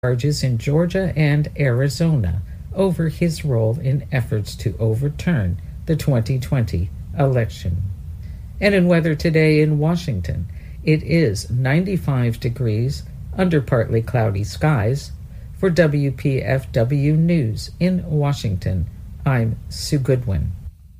charges in Georgia and Arizona over his role in efforts to overturn the 2020 election. And in weather today in Washington, it is 95 degrees under partly cloudy skies. For WPFW News in Washington, I'm Sue Goodwin.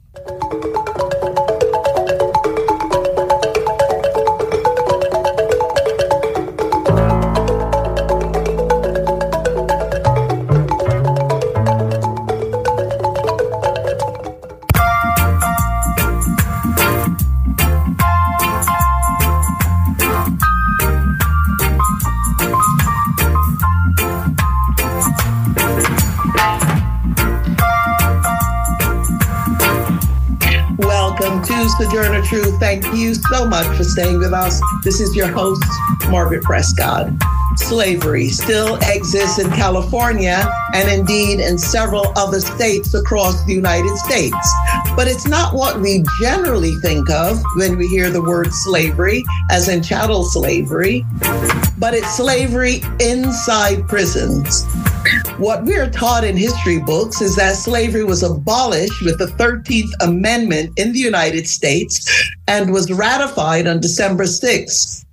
Sojourner Truth, thank you so much for staying with us. This is your host, Margaret Prescott. Slavery still exists in California and indeed in several other states across the United States. But it's not what we generally think of when we hear the word slavery, as in chattel slavery, but it's slavery inside prisons. What we're taught in history books is that slavery was abolished with the 13th Amendment in the United States and was ratified on December 6,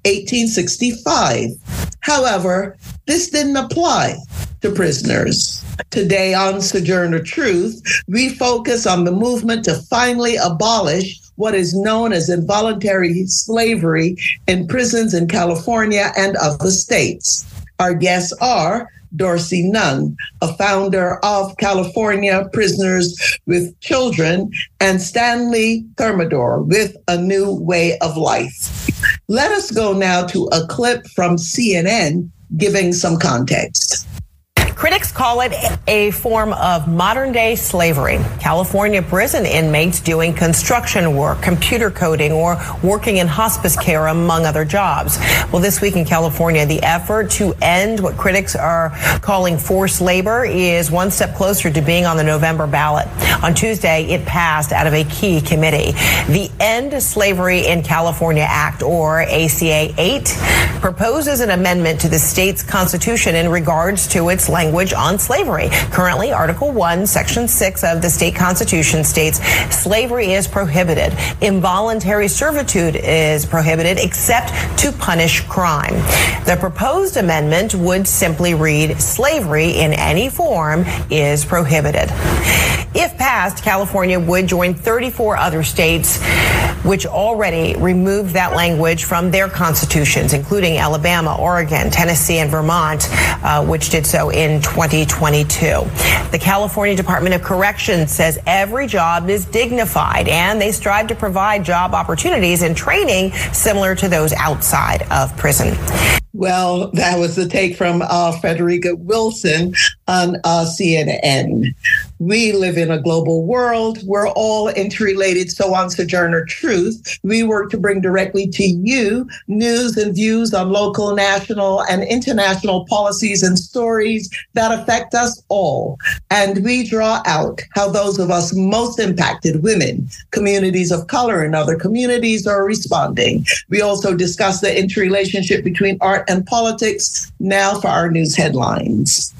1865. However, this didn't apply to prisoners. Today on Sojourner Truth, we focus on the movement to finally abolish what is known as involuntary slavery in prisons in California and other states. Our guests are Dorsey Nunn, a founder of California Prisoners with Children, and Stanley Thermidor with A New Way of Life. Let us go now to a clip from CNN giving some context. Critics call it a form of modern-day slavery. California prison inmates doing construction work, computer coding, or working in hospice care, among other jobs. Well, this week in California, the effort to end what critics are calling forced labor is one step closer to being on the November ballot. On Tuesday, it passed out of a key committee. The End Slavery in California Act, or ACA 8, proposes an amendment to the state's constitution in regards to its language on slavery. Currently, Article 1, Section 6 of the state constitution states slavery is prohibited. Involuntary servitude is prohibited except to punish crime. The proposed amendment would simply read slavery in any form is prohibited. If passed, California would join 34 other states which already removed that language from their constitutions, including Alabama, Oregon, Tennessee, and Vermont, which did so in 2022. The California Department of Corrections says every job is dignified, and they strive to provide job opportunities and training similar to those outside of prison. Well, that was the take from Frederica Wilson on CNN. We live in a global world. We're all interrelated. So on Sojourner Truth, we work to bring directly to you news and views on local, national, and international policies and stories that affect us all. And we draw out how those of us most impacted, women, communities of color, and other communities are responding. We also discuss the interrelationship between art and politics. Now for our news headlines.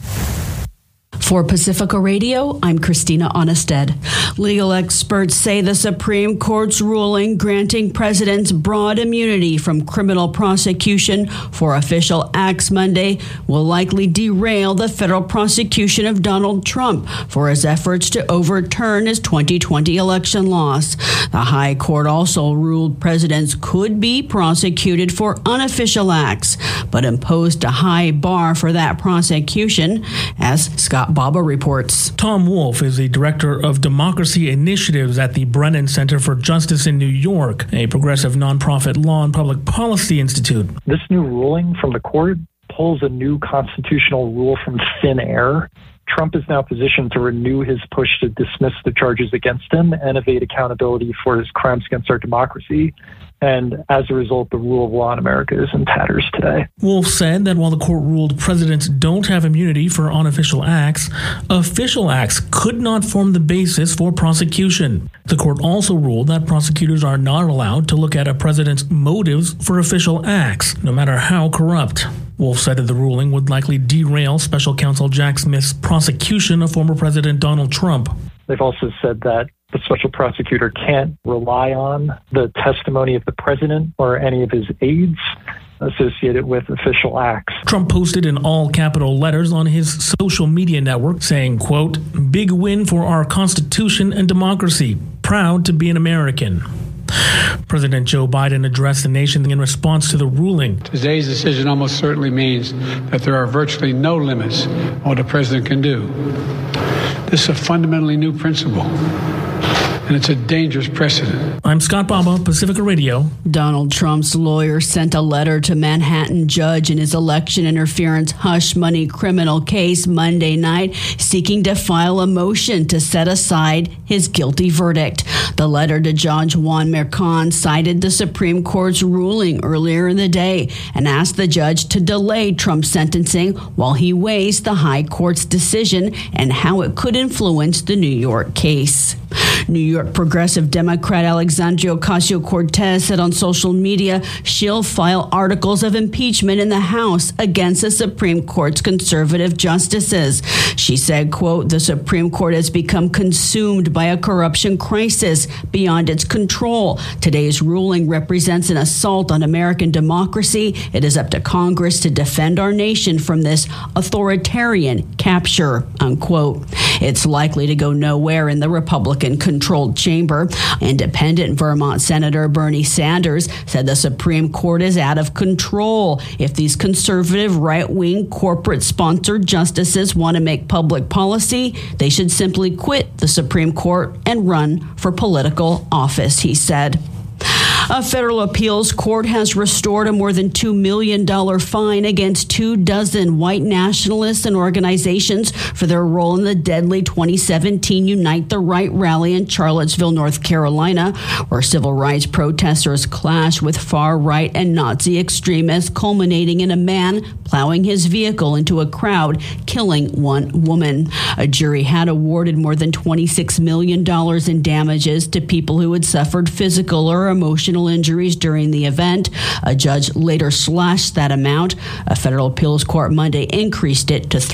For Pacifica Radio, I'm Christina Onnested. Legal experts say the Supreme Court's ruling granting presidents broad immunity from criminal prosecution for official acts Monday will likely derail the federal prosecution of Donald Trump for his efforts to overturn his 2020 election loss. The High Court also ruled presidents could be prosecuted for unofficial acts, but imposed a high bar for that prosecution, as Scott Baba reports. Tom Wolf is the director of democracy initiatives at the Brennan Center for Justice in New York, a progressive nonprofit law and public policy institute. This new ruling from the court pulls a new constitutional rule from thin air. Trump is now positioned to renew his push to dismiss the charges against him and evade accountability for his crimes against our democracy. And as a result, the rule of law in America is in tatters today. Wolf said that while the court ruled presidents don't have immunity for unofficial acts, official acts could not form the basis for prosecution. The court also ruled that prosecutors are not allowed to look at a president's motives for official acts, no matter how corrupt. Wolf said that the ruling would likely derail Special Counsel Jack Smith's prosecution of former President Donald Trump. They've also said that the special prosecutor can't rely on the testimony of the president or any of his aides associated with official acts. Trump posted in all capital letters on his social media network saying, quote, "Big win for our Constitution and democracy. Proud to be an American." President Joe Biden addressed the nation in response to the ruling. Today's decision almost certainly means that there are virtually no limits on what a president can do. This is a fundamentally new principle, and it's a dangerous precedent. I'm Scott Baba, Pacifica Radio. Donald Trump's lawyer sent a letter to Manhattan judge in his election interference hush money criminal case Monday night, seeking to file a motion to set aside his guilty verdict. The letter to Judge Juan Merchan cited the Supreme Court's ruling earlier in the day and asked the judge to delay Trump's sentencing while he weighs the high court's decision and how it could influence the New York case. New York progressive Democrat Alexandria Ocasio-Cortez said on social media she'll file articles of impeachment in the House against the Supreme Court's conservative justices. She said, quote, "The Supreme Court has become consumed by a corruption crisis beyond its control. Today's ruling represents an assault on American democracy. It is up to Congress to defend our nation from this authoritarian capture," unquote. It's likely to go nowhere in the Republican-controlled chamber. Independent Vermont Senator Bernie Sanders said the Supreme Court is out of control. If these conservative, right-wing, corporate-sponsored justices want to make public policy, they should simply quit the Supreme Court and run for political office, he said. A federal appeals court has restored a more than $2 million fine against 24 white nationalists and organizations for their role in the deadly 2017 Unite the Right rally in Charlottesville, North Carolina, where civil rights protesters clashed with far-right and Nazi extremists, culminating in a man plowing his vehicle into a crowd, killing one woman. A jury had awarded more than $26 million in damages to people who had suffered physical or emotional injuries during the event. A judge later slashed that amount. A federal appeals court Monday increased it to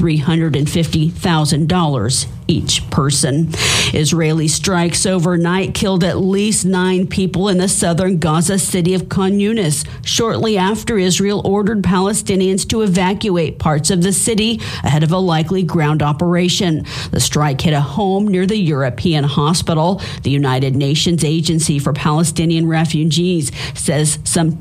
$350,000 each person. Israeli strikes overnight killed at least 9 people in the southern Gaza city of Khan Yunis, shortly after Israel ordered Palestinians to evacuate parts of the city ahead of a likely ground operation. The strike hit a home near the European hospital. The United Nations Agency for Palestinian Refugees says some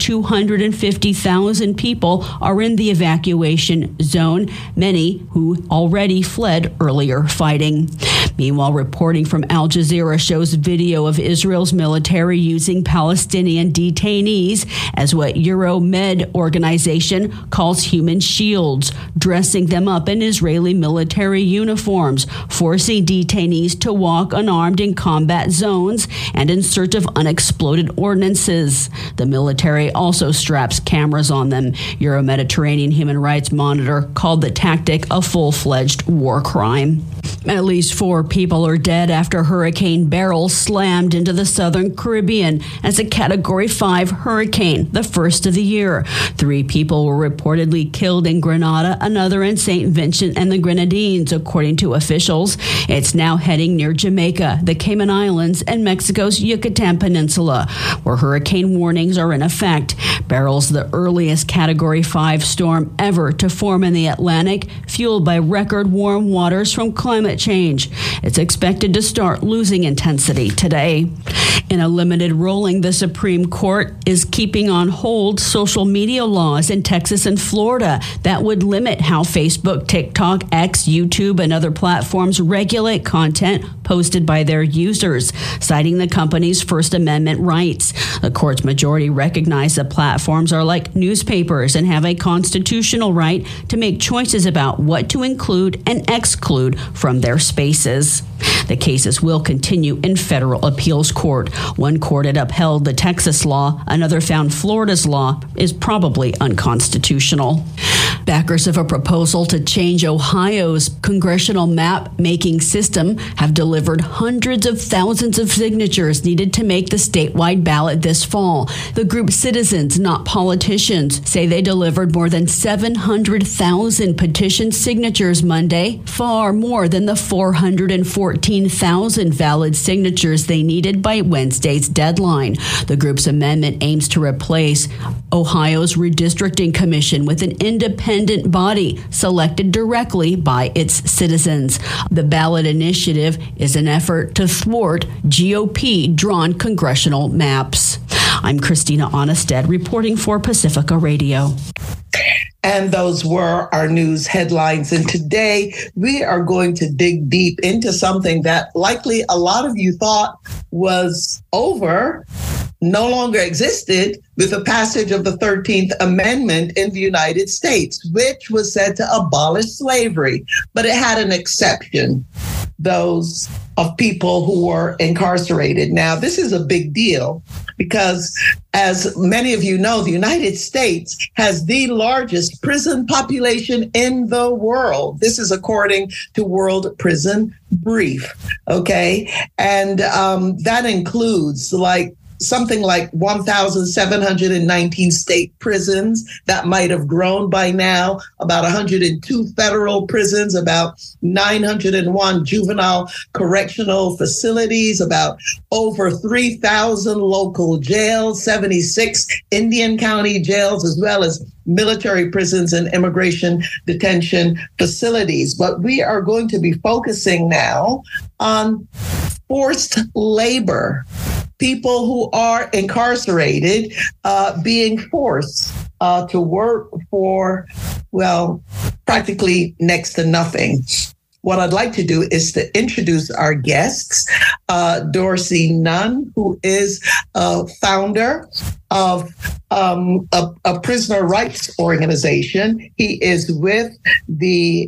250,000 people are in the evacuation zone, many who already fled earlier fighting. Meanwhile, reporting from Al Jazeera shows video of Israel's military using Palestinian detainees as what Euromed organization calls human shields, dressing them up in Israeli military uniforms, forcing detainees to walk unarmed in combat zones and in search of unexploded ordnances. The military also straps cameras on them. Euro-Mediterranean Human Rights Monitor called the tactic a full-fledged war crime. At least 4 people are dead after Hurricane Beryl slammed into the southern Caribbean as a Category 5 hurricane, the first of the year. 3 people were reportedly killed in Grenada, another in St. Vincent and the Grenadines, according to officials. It's now heading near Jamaica, the Cayman Islands, and Mexico's Yucatan Peninsula, where hurricane warnings are in effect. Beryl's the earliest Category 5 storm ever to form in the Atlantic, fueled by record warm waters from climate change. It's expected to start losing intensity today. In a limited ruling, the Supreme Court is keeping on hold social media laws in Texas and Florida that would limit how Facebook, TikTok, X, YouTube, and other platforms regulate content posted by their users, citing the company's First Amendment rights. The court's majority recognized the platforms are like newspapers and have a constitutional right to make choices about what to include and exclude from their spaces. The cases will continue in federal appeals court. One court had upheld the Texas law. Another found Florida's law is probably unconstitutional. Backers of a proposal to change Ohio's congressional map-making system have delivered hundreds of thousands of signatures needed to make the statewide ballot this fall. The group Citizens Not Politicians say they delivered more than 700,000 petition signatures Monday, far more than the 414,000 valid signatures they needed by Wednesday's deadline. The group's amendment aims to replace Ohio's redistricting commission with an independent body selected directly by its citizens. The ballot initiative is an effort to thwart GOP-drawn congressional maps. I'm Christina Onnested reporting for Pacifica Radio. And those were our news headlines. And today we are going to dig deep into something that likely a lot of you thought was over, no longer existed with the passage of the 13th Amendment in the United States, which was said to abolish slavery. But it had an exception, those of people who were incarcerated. Now, this is a big deal because, as many of you know, the United States has the largest prison population in the world. This is according to World Prison Brief. Okay. And that includes something like 1,719 state prisons that might have grown by now, about 102 federal prisons, about 901 juvenile correctional facilities, about over 3,000 local jails, 76 Indian County jails, as well as military prisons and immigration detention facilities. But we are going to be focusing now on forced labor. People who are incarcerated being forced to work for, well, practically next to nothing. What I'd like to do is to introduce our guests. Dorsey Nunn, who is a founder of a prisoner rights organization. He is with the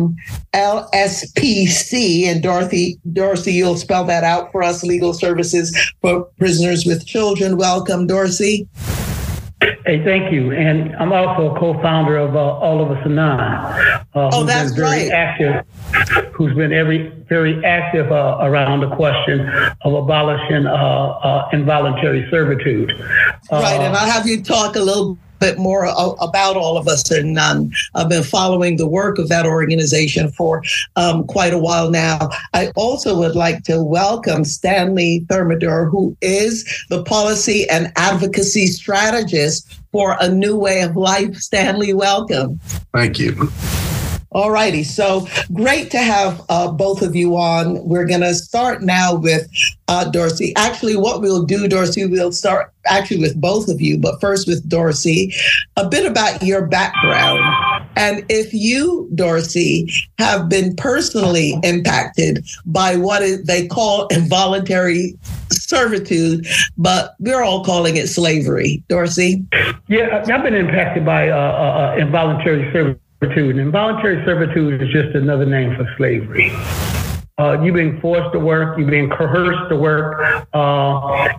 LSPC, and Dorsey, you'll spell that out for us, Legal Services for Prisoners with Children. Welcome, Dorsey. Hey, thank you. And I'm also a co-founder of All of Us Anon. That's right. Who's been very active around the question of abolishing involuntary servitude. Right, and I'll have you talk a little bit more about All of Us Anon. I've been following the work of that organization for quite a while now. I also would like to welcome Stanley Thermidor, who is the policy and advocacy strategist for A New Way of Life. Stanley, welcome. Thank you. All righty. So great to have both of you on. We're going to start now with Dorsey. Actually, what we'll do, Dorsey, we'll start actually with both of you, but first with Dorsey, a bit about your background. And if you, Dorsey, have been personally impacted by what they call involuntary servitude, but we're all calling it slavery. Dorsey? Yeah, I've been impacted by involuntary servitude. Involuntary servitude is just another name for slavery. You've been forced to work, you've been coerced to work, I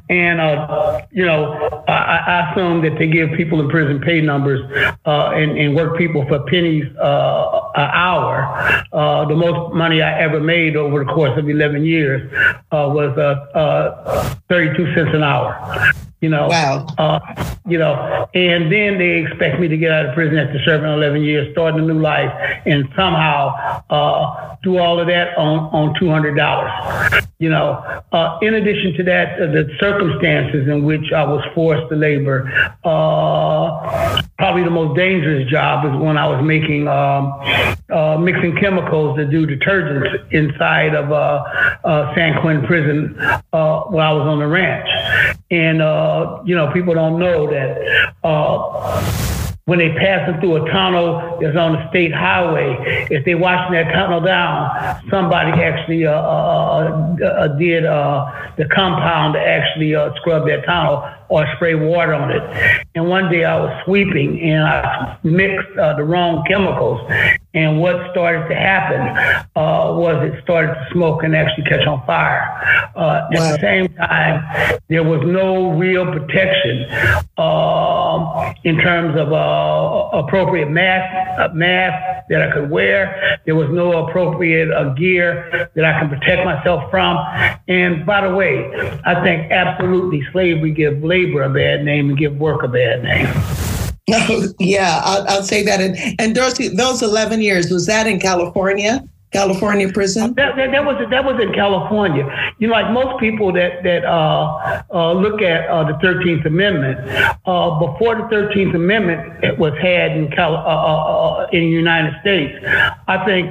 assume that they give people in prison pay numbers and work people for pennies an hour. The most money I ever made over the course of 11 years was 32 cents an hour. Wow. And then they expect me to get out of prison after serving 11 years, start a new life, and somehow do all of that on $200. In addition to that, the circumstances in which I was forced to labor, probably the most dangerous job is when I was making mixing chemicals to do detergents inside of San Quentin prison while I was on the ranch. And, people don't know that when they pass it through a tunnel that's on the state highway, if they washing that tunnel down, somebody actually did the compound to actually scrub that tunnel or spray water on it. And one day I was sweeping and I mixed the wrong chemicals. And what started to happen was it started to smoke and actually catch on fire. At the same time, there was no real protection in terms of appropriate mask that I could wear. There was no appropriate gear that I can protect myself from. And by the way, I think absolutely slavery gives labor a bad name and give work a bad name. Yeah, I'll say that. And Dorsey, those 11 years, was that in California prison? That was in California. You know, like most people that look at the 13th Amendment, before the 13th Amendment was had in the United States, I think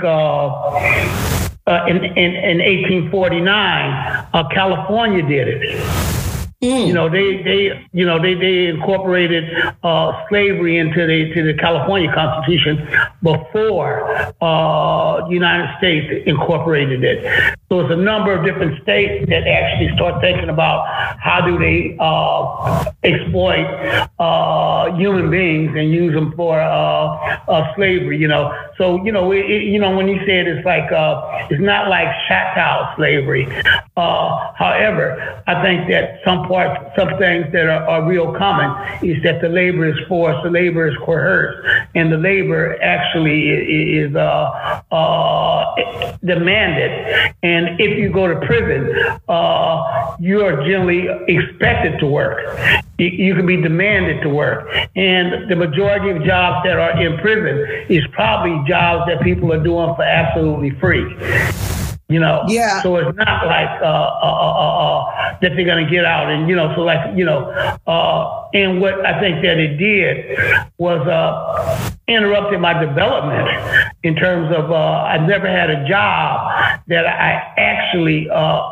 in 1849, California did it. You know, they incorporated slavery into the California Constitution before the United States incorporated it. So it's a number of different states that actually start thinking about how do they exploit human beings and use them for slavery. You know, so when you say it, it's like it's not like chattel slavery. However, I think that some things that are real common is that the labor is forced, the labor is coerced, and the labor actually is demanded. And if you go to prison, you are generally expected to work. You can be demanded to work. And the majority of jobs that are in prison is probably jobs that people are doing for absolutely free. You know, yeah. So it's not like that they're going to get out, and so like and what I think that it did was interrupted my development in terms of I never had a job that I actually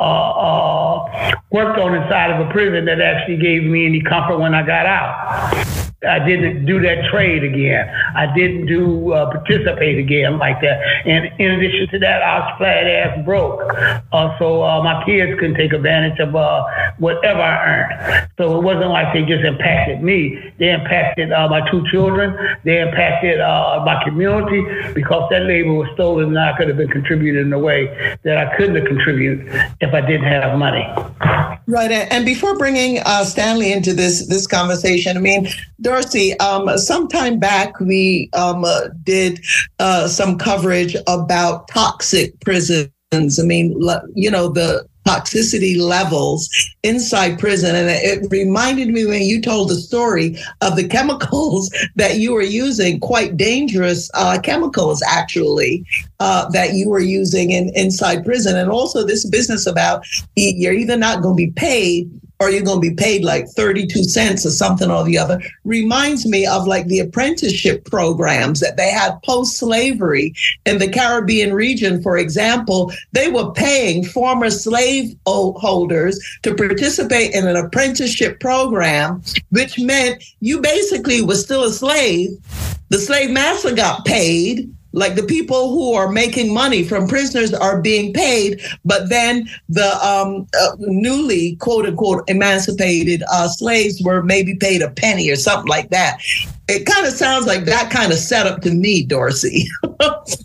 worked on inside of a prison that actually gave me any comfort when I got out. I didn't do that trade again. I didn't participate again like that. And in addition to that, I was flat ass broke. So my kids couldn't take advantage of whatever I earned. So it wasn't like they just impacted me. They impacted my two children. They impacted my community because that labor was stolen and I could have been contributed in a way that I couldn't have contributed if I didn't have money. Right. And before bringing Stanley into this conversation, I mean, Dorsey, some time back, we did some coverage about toxic prisons. I mean, the toxicity levels inside prison. And it reminded me when you told the story of the chemicals that you were using, quite dangerous chemicals, actually, that you were using inside prison. And also this business about you're either not going to be paid or you're going to be paid like 32 cents or something or the other, reminds me of like the apprenticeship programs that they had post-slavery in the Caribbean region. For example, they were paying former slave holders to participate in an apprenticeship program, which meant you basically were still a slave. The slave master got paid. Like the people who are making money from prisoners are being paid, but then the newly, quote unquote, emancipated slaves were maybe paid a penny or something like that. It kind of sounds like that kind of setup to me, Dorsey. Like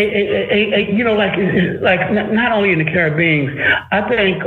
not only in the Caribbean, I think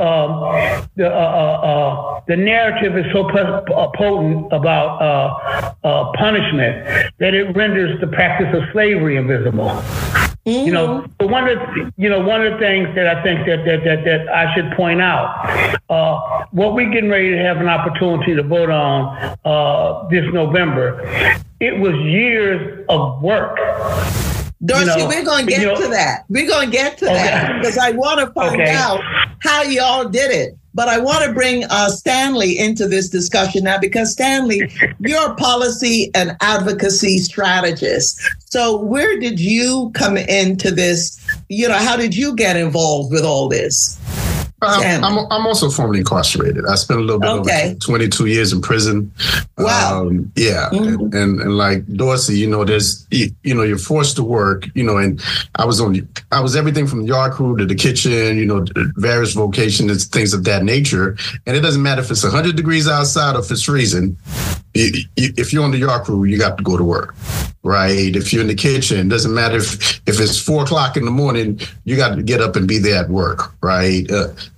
the narrative is so potent about punishment that it renders the practice of slavery invisible. Mm-hmm. One of the things that I think that I should point out, what we're getting ready to have an opportunity to vote on this November, it was years of work. Dorsey, we're going to get to that. We're going to get to that because I want to find out how y'all did it. But I want to bring Stanley into this discussion now because, Stanley, you're a policy and advocacy strategist. So where did you come into this? How did you get involved with all this? I'm also formerly incarcerated. I spent a little bit over 22 years in prison. Wow. And like Dorsey, you're forced to work, and I was everything from the yard crew to the kitchen, various vocations, things of that nature. And it doesn't matter if it's 100 degrees outside or if it's freezing. If you're on the yard crew, you got to go to work, right? If you're in the kitchen, doesn't matter if it's 4 o'clock in the morning, you got to get up and be there at work, right?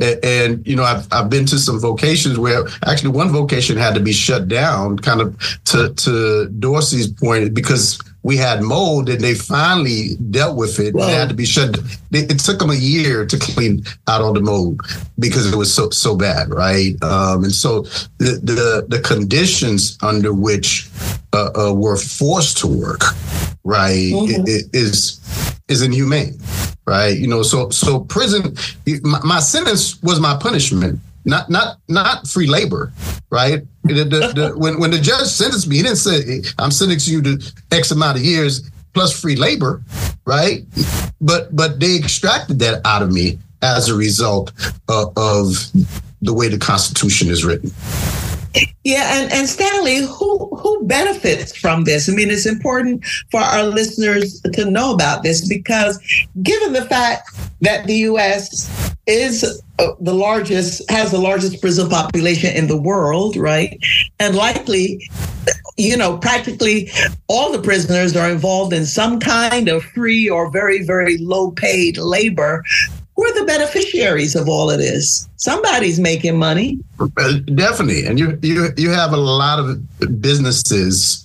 I've been to some vocations where actually one vocation had to be shut down, kind of to Dorsey's point, because we had mold and they finally dealt with it. It had to be shut. It took them a year to clean out all the mold because it was so bad, right? And so the conditions under which were forced to work, right, is inhumane, right? So prison. My sentence was my punishment. Not free labor, right? When the judge sentenced me, he didn't say, I'm sentencing you to X amount of years plus free labor, right? But they extracted that out of me as a result of the way the Constitution is written. Yeah, and Stanley, who benefits from this? I mean, it's important for our listeners to know about this because given the fact that the U.S. is has the largest prison population in the world, right? And likely, practically all the prisoners are involved in some kind of free or very, very low paid labor. Who are the beneficiaries of all of this? Somebody's making money. Definitely. And you have a lot of businesses,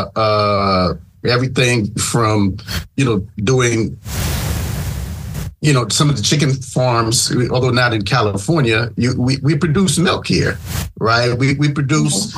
everything from, doing, some of the chicken farms, although not in California, we produce milk here, right? We produce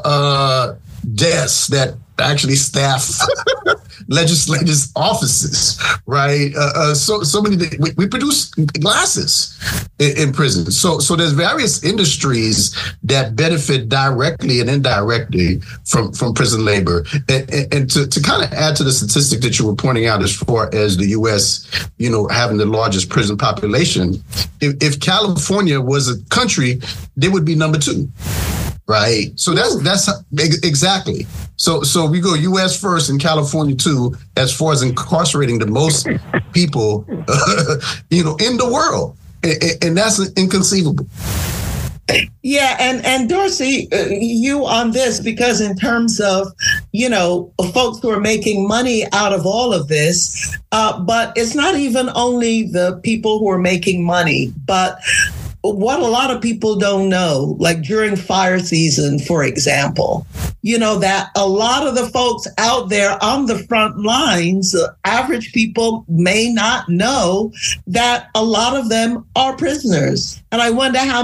desks that actually staff legislators' offices, right? So many. We produce glasses in prison. So there's various industries that benefit directly and indirectly from prison labor. And to kind of add to the statistic that you were pointing out, as far as the U.S., having the largest prison population, if California was a country, they would be number 2. Right. So that's exactly. So we go U.S. first and California too, as far as incarcerating the most people, in the world. And that's inconceivable. Yeah. And Dorsey, you on this, because in terms of, folks who are making money out of all of this, but it's not even only the people who are making money, but what a lot of people don't know, like during fire season, for example, that a lot of the folks out there on the front lines, average people may not know that a lot of them are prisoners. And I wonder how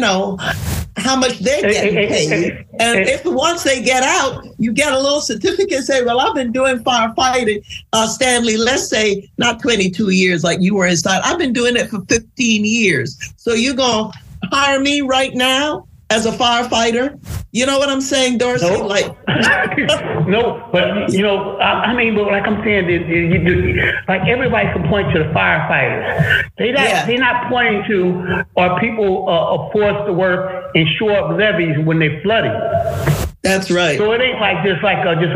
much they're getting paid. And if once they get out, you get a little certificate and say, well, I've been doing firefighting, Stanley, let's say not 22 years like you were inside. I've been doing it for 15 years. So you're going to hire me right now as a firefighter? You know what I'm saying, Dorsey? No. No, but but like I'm saying, like everybody can point to the firefighters. They're not pointing to are people are forced to work and shore up levees when they flooding. That's right. So it ain't like just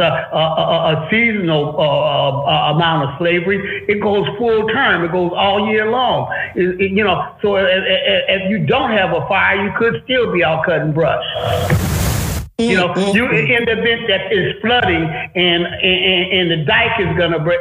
a seasonal amount of slavery. It goes full term. It goes all year long. So if you don't have a fire, you could still be out cutting brush. You in the event that is flooding and the dike is gonna break,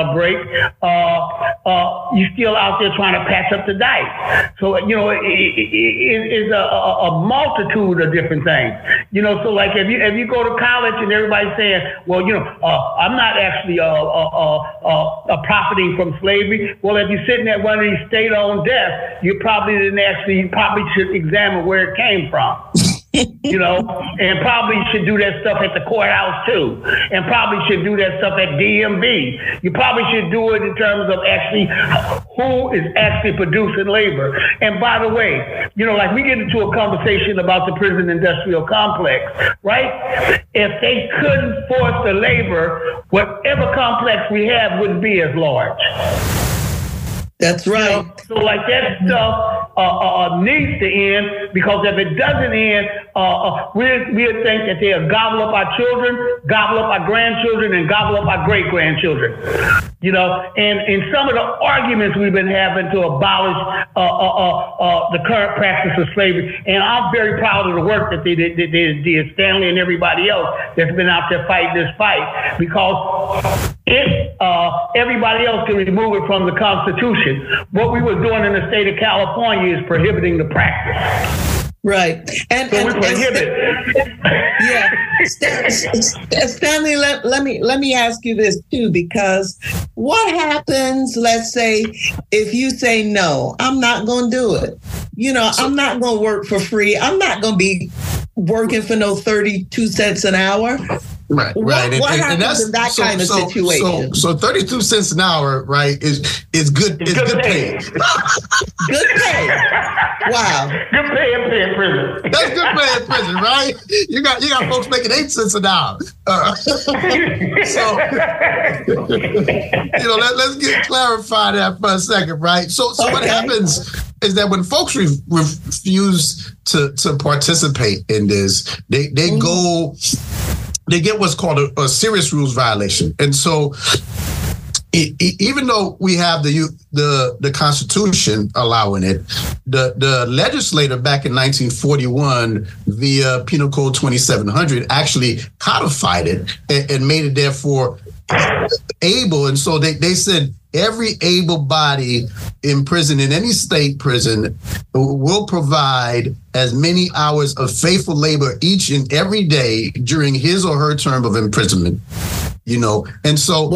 you still out there trying to patch up the dike. So it is a multitude of different things. So like if you go to college and everybody's saying, well, I'm not actually profiting from slavery. Well, if you're sitting at one of these state-owned desks, you probably should examine where it came from. And probably should do that stuff at the courthouse too, and probably should do that stuff at DMV. You probably should do it in terms of actually who is actually producing labor. And by the way, like we get into a conversation about the prison industrial complex, right? If they couldn't force the labor, whatever complex we have wouldn't be as large. That's right. You know? So like that stuff needs to end, because if it doesn't end, we'll think that they'll gobble up our children, gobble up our grandchildren, and gobble up our great-grandchildren. You know, and in some of the arguments we've been having to abolish the current practice of slavery, and I'm very proud of the work that they did, Stanley and everybody else that's been out there fighting this fight, because everybody else can remove it from the Constitution. What we were doing in the state of California is prohibiting the practice. Right. So we prohibit. Yeah. Stanley, let me ask you this too, because what happens, let's say, if you say, no, I'm not going to do it. You know, I'm not going to work for free. I'm not going to be working for no 32 cents an hour. Right. What happens in that kind of situation? So 32 cents an hour, right, is good. It's good pay. Good pay. Wow. Good pay in prison. That's good pay in prison, right? You got folks making 8 cents an hour. So let's clarify that for a second, right? So what happens is that when folks refuse to participate in this, they go. They get what's called a serious rules violation. And so even though we have the Constitution allowing it, the legislator back in 1941 via Penal Code 2700 actually codified it and made it therefore able. And so they said every able body in prison, in any state prison, will provide as many hours of faithful labor each and every day during his or her term of imprisonment. You know, and so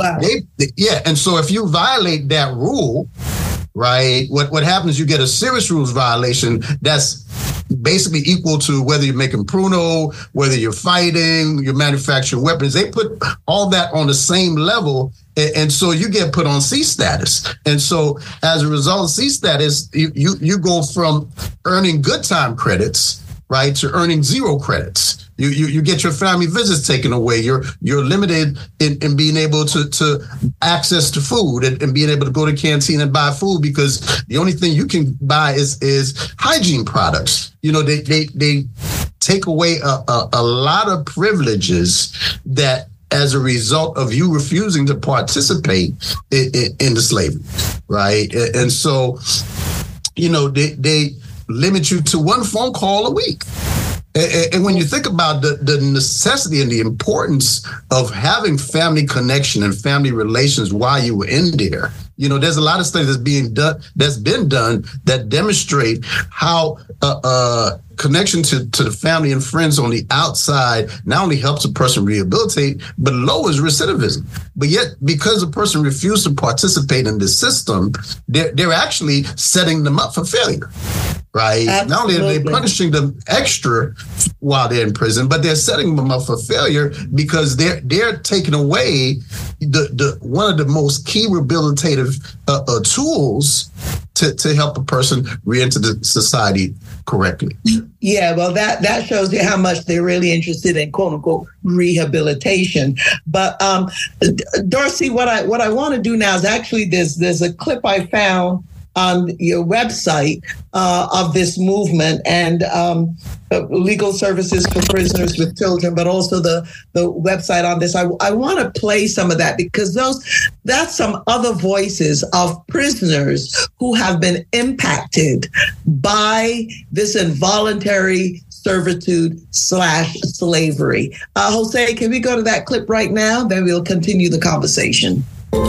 and so if you violate that rule, right, what happens? You get a serious rules violation that's basically equal to whether you're making pruno, whether you're fighting, you're manufacturing weapons. They put all that on the same level. And so you get put on C status. And so as a result of C status, you go from earning good time credits, right, to earning 0 credits. You get your family visits taken away. You're limited in being able to access to food and being able to go to canteen and buy food, because the only thing you can buy is hygiene products. You know, they take away a lot of privileges that, as a result of you refusing to participate in the slavery, right? And so, you know, they limit you to 1 phone call a week. And when you think about the necessity and the importance of having family connection and family relations while you were in there, you know, there's a lot of studies that's been done that demonstrate how connection to the family and friends on the outside not only helps a person rehabilitate, but lowers recidivism. But yet, because a person refused to participate in this system, they're actually setting them up for failure. Right. Absolutely. Not only are they punishing them extra while they're in prison, but they're setting them up for failure, because they're taking away the one of the most key rehabilitative tools to help a person re-enter the society correctly. Yeah, well, that shows you how much they're really interested in quote unquote rehabilitation. But Dorsey, what I want to do now is actually there's a clip I found on your website of this movement and legal services for prisoners with children, but also the website on this. I want to play some of that, because that's some other voices of prisoners who have been impacted by this involuntary servitude / slavery. Jose, can we go to that clip right now? Then we'll continue the conversation.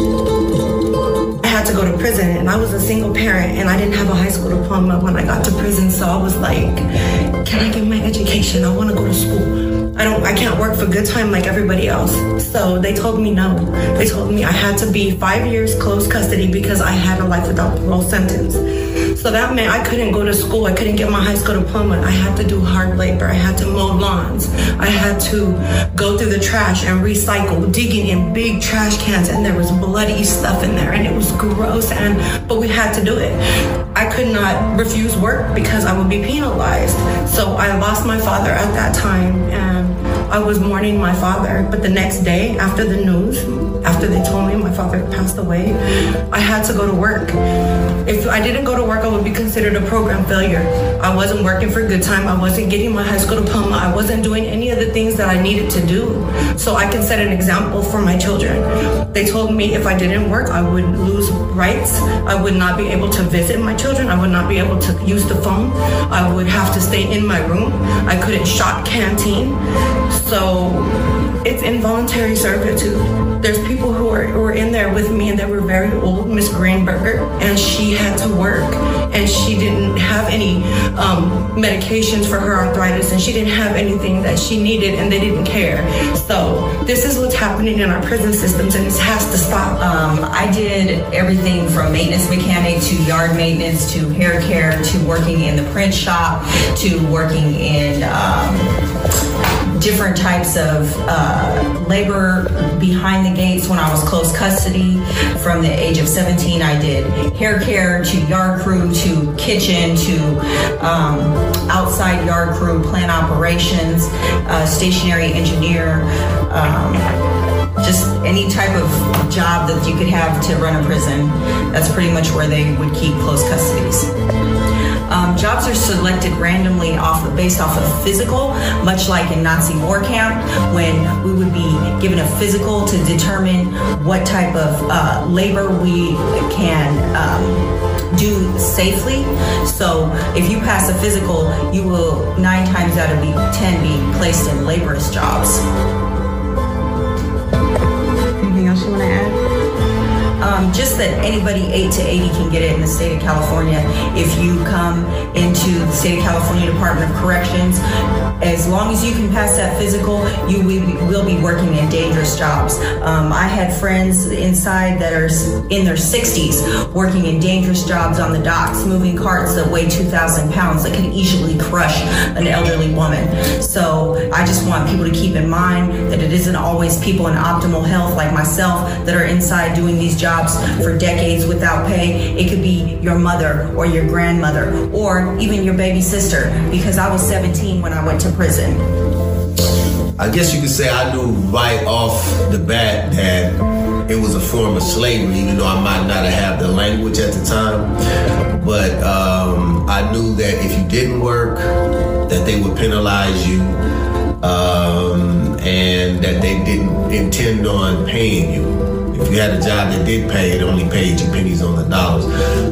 To go to prison, and I was a single parent, and I didn't have a high school diploma when I got to prison, so I was like, can I get my education? I want to go to school. I can't work for good time like everybody else. So they told me no. They told me I had to be 5 years close custody because I had a life without parole sentence. So that meant I couldn't go to school. I couldn't get my high school diploma. I had to do hard labor. I had to mow lawns. I had to go through the trash and recycle, digging in big trash cans, and there was bloody stuff in there, and it was gross, but we had to do it. I could not refuse work because I would be penalized. So I lost my father at that time, and I was mourning my father. But the next day, after the news, after they told me my father passed away, I had to go to work. If I didn't go to work, I would be considered a program failure. I wasn't working for Good Time. I wasn't getting my high school diploma. I wasn't doing any of the things that I needed to do. So I can set an example for my children. They told me if I didn't work, I would lose rights. I would not be able to visit my children. I would not be able to use the phone. I would have to stay in my room. I couldn't shop canteen. So it's involuntary servitude. There's people who were in there with me and they were very old, Miss Greenberger, and she had to work and she didn't have any medications for her arthritis and she didn't have anything that she needed and they didn't care. So this is what's happening in our prison systems and this has to stop. I did everything from maintenance mechanic to yard maintenance to hair care to working in the print shop to working in different types of labor behind the gates when I was close custody. From the age of 17, I did hair care to yard crew to kitchen to outside yard crew, plant operations, stationary engineer, just any type of job that you could have to run a prison. That's pretty much where they would keep close custodies. Jobs are selected randomly based off of physical, much like in Nazi war camp, when we would be given a physical to determine what type of labor we can do safely. So if you pass a physical, you will 9 times out of 10 be placed in laborious jobs. Anything else you want to add? Just that anybody 8 to 80 can get it in the state of California. If you come into the state of California Department of Corrections, as long as you can pass that physical, you will be working in dangerous jobs. I had friends inside that are in their 60s working in dangerous jobs on the docks, moving carts that weigh 2,000 pounds that can easily crush an elderly woman. So I just want people to keep in mind that it isn't always people in optimal health like myself that are inside doing these jobs for decades without pay. It could be your mother or your grandmother or even your baby sister, because I was 17 when I went to prison. I guess you could say I knew right off the bat that it was a form of slavery, even though I might not have the language at the time. But I knew that if you didn't work, that they would penalize you, and that they didn't intend on paying you. If you had a job that did pay, it only paid you pennies on the dollars.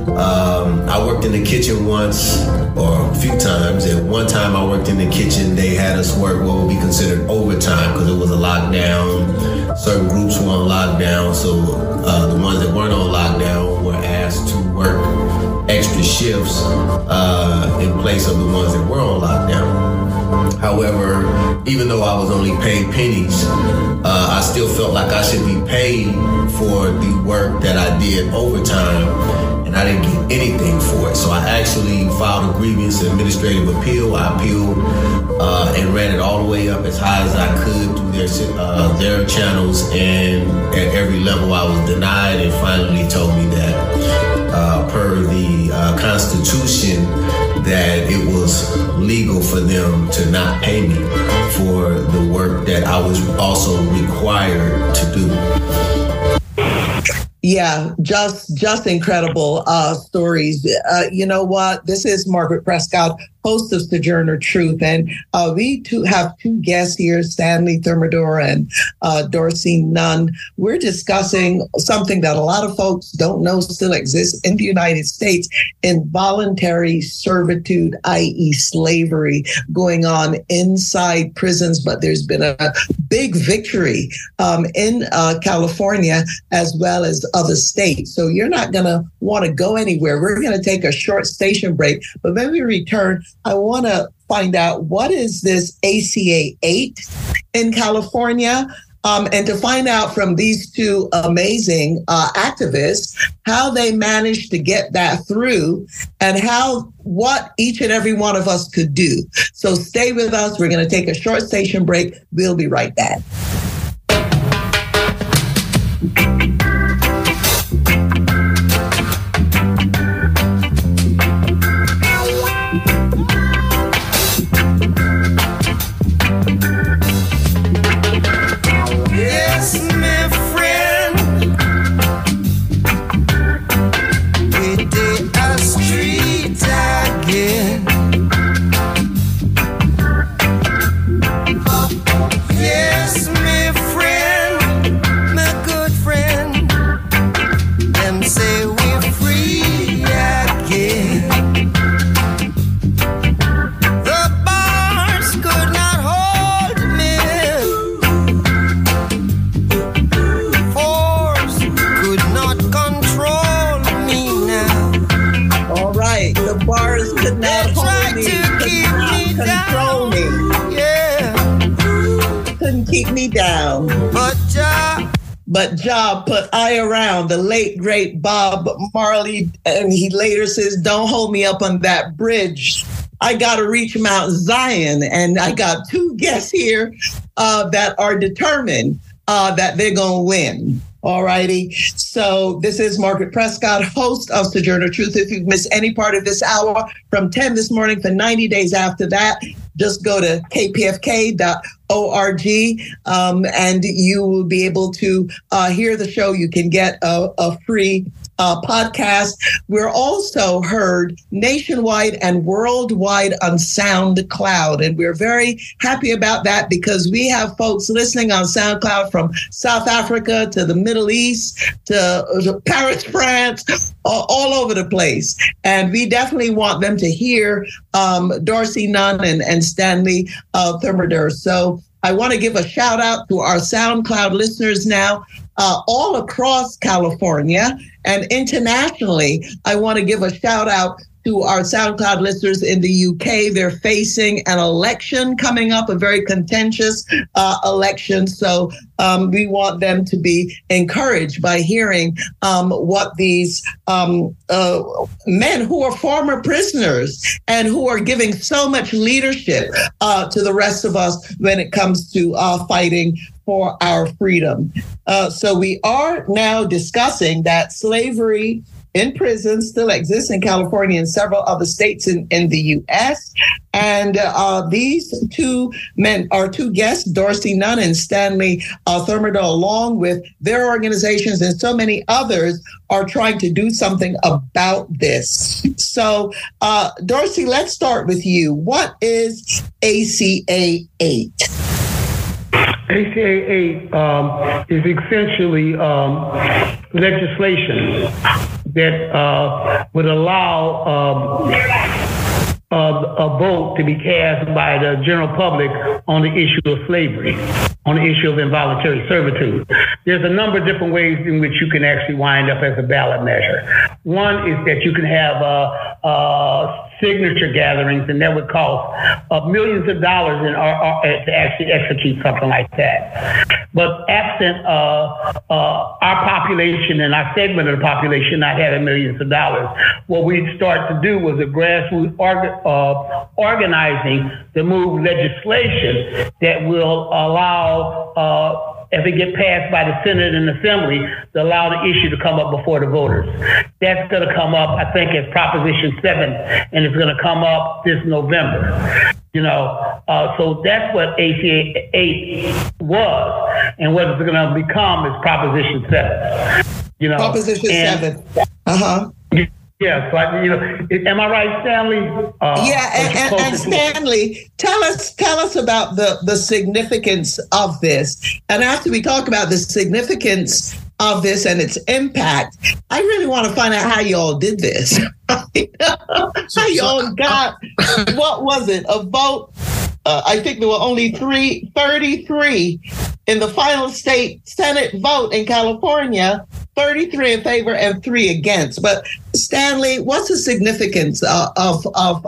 I worked in the kitchen once, or a few times. At one time I worked in the kitchen, they had us work what would be considered overtime because it was a lockdown. Certain groups were on lockdown, so the ones that weren't on lockdown were asked to work extra shifts in place of the ones that were on lockdown. However, even though I was only paid pennies, I still felt like I should be paid for the work that I did overtime, and I didn't get anything for it. So I actually filed a grievance administrative appeal. I appealed and ran it all the way up as high as I could through their channels, and at every level I was denied, and finally told me that per the Constitution that it was legal for them to not pay me for the work that I was also required to do. Yeah, just incredible stories. You know what? This is Margaret Prescott, host of Sojourner Truth, and we have two guests here, Stanley Thermidor and Dorsey Nunn. We're discussing something that a lot of folks don't know still exists in the United States: involuntary servitude, i.e. slavery, going on inside prisons. But there's been a big victory in California as well as other states. So you're not going to want to go anywhere. We're going to take a short station break, but when we return, I want to find out what is this ACA 8 in California, and to find out from these two amazing activists how they managed to get that through and what each and every one of us could do. So stay with us. We're going to take a short station break. We'll be right back. The bars could not hold me, could not control me. Yeah. Couldn't keep me down. But Jah put I around, the late, great Bob Marley, and he later says, don't hold me up on that bridge. I got to reach Mount Zion. And I got two guests here that are determined that they're going to win. All righty. So this is Margaret Prescott, host of Sojourner Truth. If you've missed any part of this hour from 10 this morning for 90 days after that, just go to kpfk.org and you will be able to hear the show. You can get a free podcast. We're also heard nationwide and worldwide on SoundCloud. And we're very happy about that because we have folks listening on SoundCloud from South Africa to the Middle East to Paris, France, all over the place. And we definitely want them to hear Dorsey Nunn and Stanley Thermidor. So I want to give a shout out to our SoundCloud listeners now all across California and internationally. I want to give a shout out to our SoundCloud listeners in the UK. They're facing an election coming up, a very contentious election. So we want them to be encouraged by hearing what these men who are former prisoners and who are giving so much leadership to the rest of us when it comes to fighting for our freedom. So we are now discussing that slavery in prison still exists in California and several other states in the U.S. And these two men, our two guests, Dorsey Nunn and Stanley Thermidor, along with their organizations and so many others, are trying to do something about this. So, Dorsey, let's start with you. What is ACA 8? ACA 8 is essentially legislation that would allow a vote to be cast by the general public on the issue of slavery, on the issue of involuntary servitude. There's a number of different ways in which you can actually wind up as a ballot measure. One is that you can have signature gatherings, and that would cost millions of dollars to actually execute something like that. But absent our population and our segment of the population not having millions of dollars, what we'd start to do was a grassroots organizing to move legislation that will allow if it gets passed by the Senate and Assembly, to allow the issue to come up before the voters. That's going to come up, I think, as Proposition 7, and it's going to come up this November. So that's what ACA 8 was, and what it's going to become is Proposition 7. Proposition 7. Uh-huh. Yeah, so am I right, Stanley? And Stanley, tell us about the significance of this. And after we talk about the significance of this and its impact, I really want to find out how you all did this. How you all got, what was it, a vote? I think there were only 33 in the final state Senate vote in California, 33 in favor and 3 against. But Stanley, what's the significance of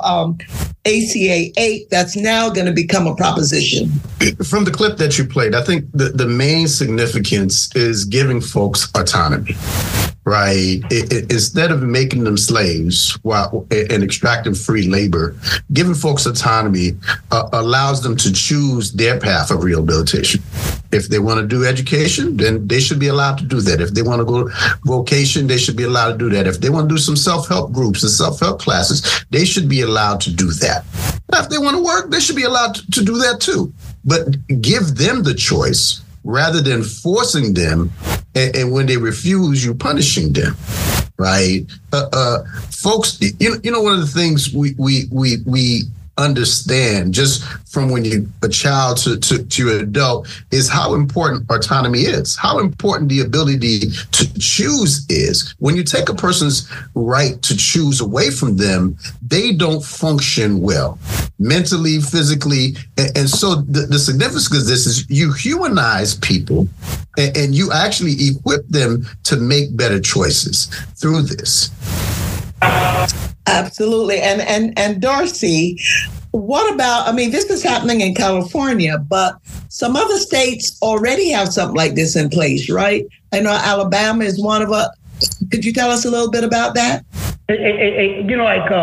ACA 8 that's now going to become a proposition? From the clip that you played, I think the main significance is giving folks autonomy. Right. Instead of making them slaves and extracting free labor, giving folks autonomy allows them to choose their path of rehabilitation. If they want to do education, then they should be allowed to do that. If they want to go vocation, they should be allowed to do that. If they want to do some self-help groups and self-help classes, they should be allowed to do that. Now, if they want to work, they should be allowed to do that too. But give them the choice rather than forcing them. And when they refuse, you punishing them, right? Folks, you know, one of the things we understand just from when you're a child to an adult is how important autonomy is, how important the ability to choose is. When you take a person's right to choose away from them, they don't function well, mentally, physically. And so the significance of this is you humanize people and you actually equip them to make better choices through this. Absolutely. And Darcy, what about, I mean, this is happening in California, but some other states already have something like this in place, right? I know Alabama is one of them. Could you tell us a little bit about that? You know, like,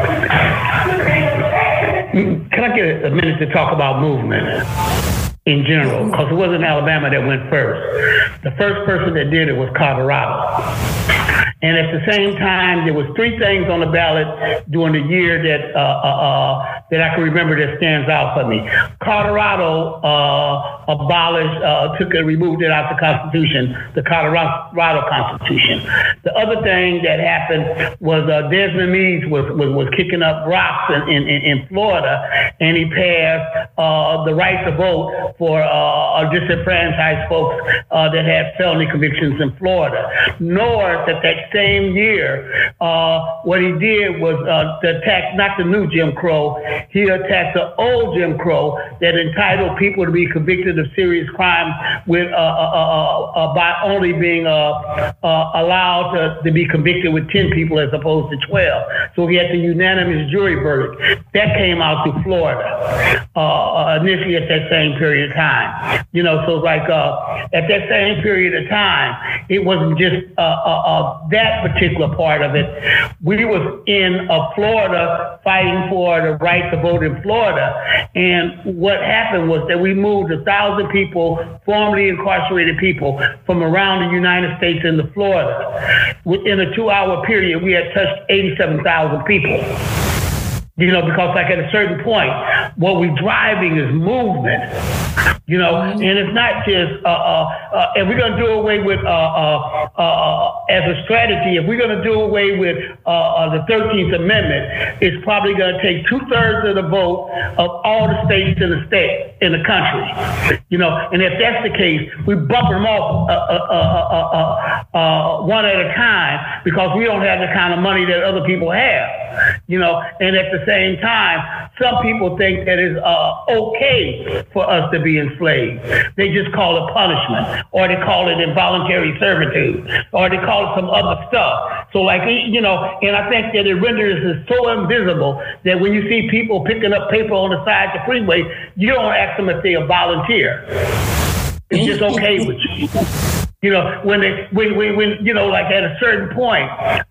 can I get a minute to talk about movement in general? Because it wasn't Alabama that went first. The first person that did it was Colorado. And at the same time, there was three things on the ballot during the year that I can remember that stands out for me. Colorado removed it out of the Constitution, the Colorado Constitution. The other thing that happened was Desmond Meade was kicking up rocks in Florida, and he passed the right to vote for disenfranchised folks that had felony convictions in Florida. North, at that same year, what he did was to attack not the new Jim Crow, he attacked the old Jim Crow that entitled people to be convicted of serious crimes with by only being allowed to be convicted with 10 people as opposed to 12. So he had the unanimous jury verdict. That came out to Florida initially at that same period of time. You know, so like at that same period of time, it wasn't just that particular part of it. We was in Florida fighting for the right to vote in Florida. And what happened was that we moved 1,000 people, formerly incarcerated people, from around the United States into Florida. Within a 2-hour period, we had touched 87,000 people. You know, because like at a certain point, what we're driving is movement. You know, and it's not just, if we're going to do away with, as a strategy, if we're going to do away with the 13th Amendment, it's probably going to take 2/3 of the vote of all the states in the country. You know, and if that's the case, we bump them off one at a time because we don't have the kind of money that other people have. You know, and at the same time, some people think that it's okay for us to be enslaved. They just call it punishment, or they call it involuntary servitude, or they call it some other stuff. So like, you know, and I think that it renders it so invisible that when you see people picking up paper on the side of the freeway, you don't ask them if they are volunteer. It's just okay with you. You know, when you know, like at a certain point,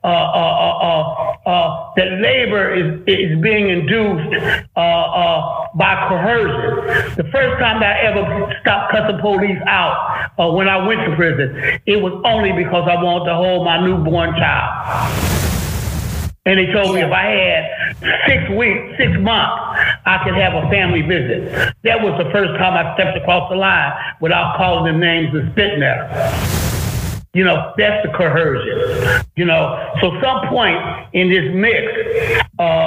that labor is being induced by coercion. The first time I ever stopped cussing police out when I went to prison, it was only because I wanted to hold my newborn child. And they told me if I had 6 months, I could have a family visit. That was the first time I stepped across the line without calling them names and spitting at them. You know, that's the coercion. You know, so some point in this mix,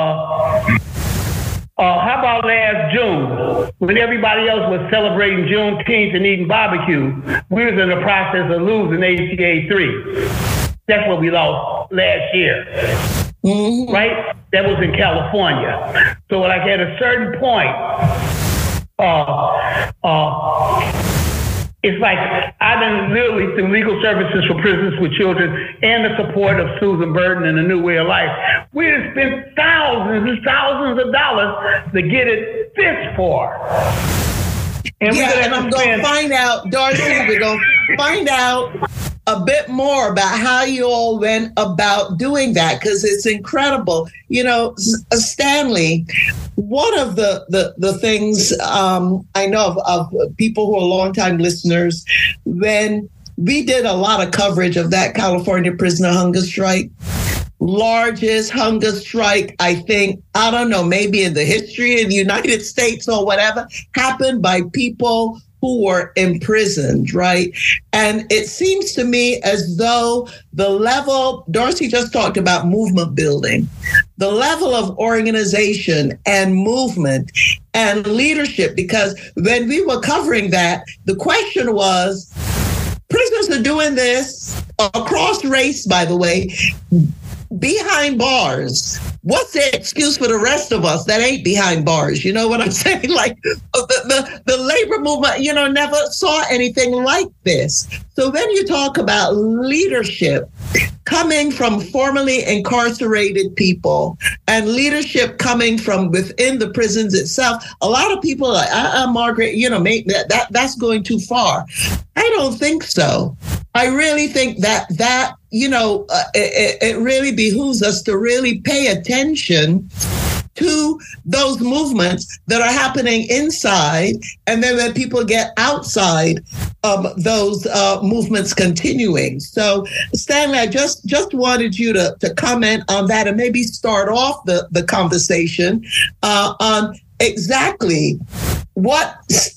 how about last June, when everybody else was celebrating Juneteenth and eating barbecue, we was in the process of losing ACA 3. That's what we lost last year. Mm-hmm. Right? That was in California. So like at a certain point, it's like I've been literally through legal services for prisons with children and the support of Susan Burton and the New Way of Life. We have spent thousands and thousands of dollars to get it this far. And I'm going to find out, Darcy, we're going to find out a bit more about how you all went about doing that, because it's incredible. You know, Stanley, one of the things I know of people who are longtime listeners, when we did a lot of coverage of that California prisoner hunger strike, largest hunger strike, I think, I don't know, maybe in the history of the United States or whatever, happened by people who were imprisoned, right? And it seems to me as though the level, Darcy just talked about movement building, the level of organization and movement and leadership, because when we were covering that, the question was, prisoners are doing this across race, by the way, behind bars. what's the excuse for the rest of us that ain't behind bars? You know what I'm saying? Like the labor movement, never saw anything like this. So then you talk about leadership coming from formerly incarcerated people and leadership coming from within the prisons itself. A lot of people are like, Margaret, that's going too far. I don't think so. I really think that it really behooves us to really pay attention to those movements that are happening inside, and then when people get outside of those movements continuing. So, Stanley, I just wanted you to comment on that and maybe start off the conversation on exactly what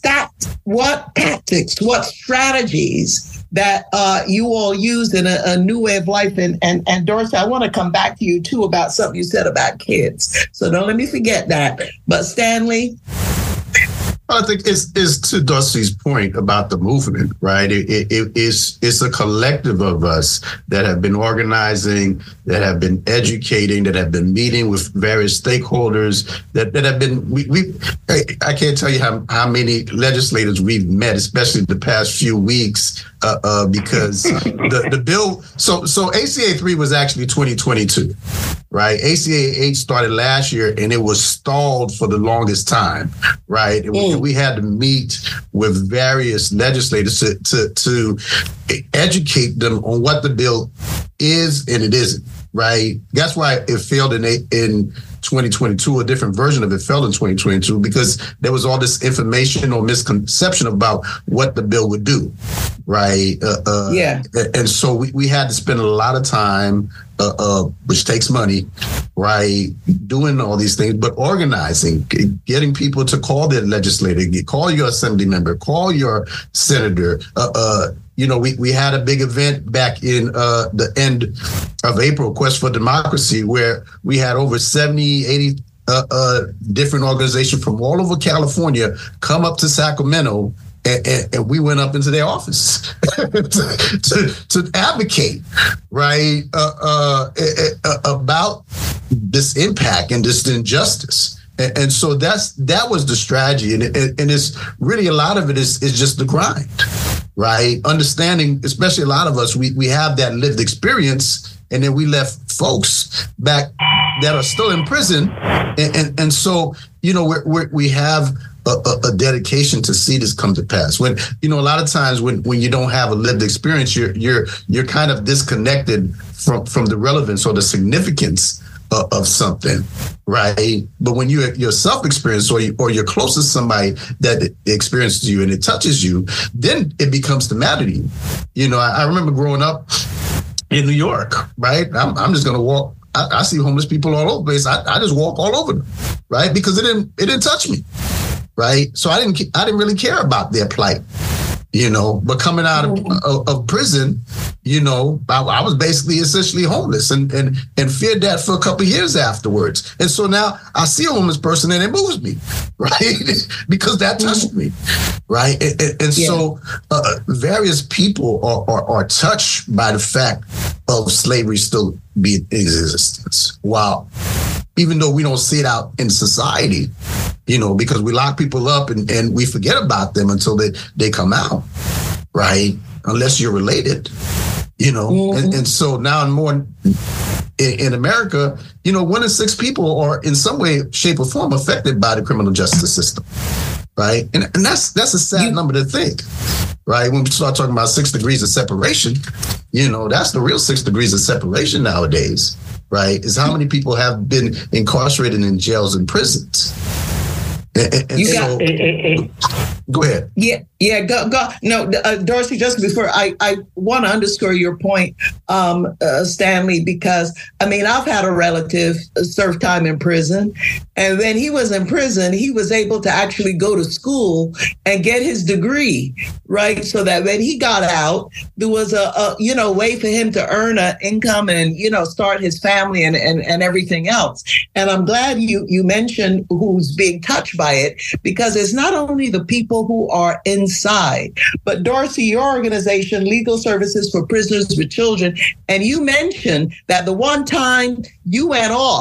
tactics, what strategies that you all use in a new way of life. And Dorsey, I want to come back to you too about something you said about kids. So don't let me forget that. But Stanley? I think it's to Dorsey's point about the movement, right? It's a collective of us that have been organizing, that have been educating, that have been meeting with various stakeholders, that have been, I can't tell you how many legislators we've met, especially the past few weeks, because the bill, so ACA 3 was actually 2022, right? ACA 8 started last year and it was stalled for the longest time, right? And we had to meet with various legislators to educate them on what the bill is and it isn't, right? That's why it failed in 2022. A different version of it failed in 2022 because there was all this information or misconception about what the bill would do, right? And so we had to spend a lot of time, which takes money, right, doing all these things, but organizing, getting people to call their legislator, call your assembly member, call your senator. We had a big event back in the end of April, Quest for Democracy, where we had over 70, 80 different organizations from all over California come up to Sacramento. And we went up into their office to advocate, right, about this impact and this injustice. And so that was the strategy. And it's really a lot of it is just the grind, right? Understanding, especially a lot of us, we have that lived experience. And then we left folks back that are still in prison. And so, we have a dedication to see this come to pass. When, a lot of times when you don't have a lived experience, you're kind of disconnected from the relevance or the significance of something, right? But when you're self-experienced or you're close to somebody that experiences you and it touches you, then it becomes to matter to you. I remember growing up in New York, right? I'm just going to walk. I see homeless people all over the place. I just walk all over them, right? Because it didn't touch me, right? So I didn't really care about their plight, But coming out of prison, I was basically essentially homeless and feared that for a couple of years afterwards. And so now I see a homeless person and it moves me, right? Because that touched me, right? And so various people are touched by the fact of slavery still being in existence. Wow. Even though we don't see it out in society, because we lock people up and we forget about them until they come out, right? Unless you're related, and so now and more in America, 1 in 6 people are in some way, shape or form affected by the criminal justice system, right? And that's a sad number to think, right? When we start talking about 6 degrees of separation, that's the real 6 degrees of separation nowadays, right? Is how many people have been incarcerated in jails and prisons. Go ahead. Yeah, go. No, Dorsey, just before I want to underscore your point, Stanley, because I've had a relative serve time in prison, and when he was in prison, he was able to actually go to school and get his degree, right? So that when he got out, there was a way for him to earn an income and start his family and everything else. And I'm glad you mentioned who's being touched by it, because it's not only the people who are inside, but Dorsey, your organization, Legal Services for Prisoners with Children, and you mentioned that the one time you went off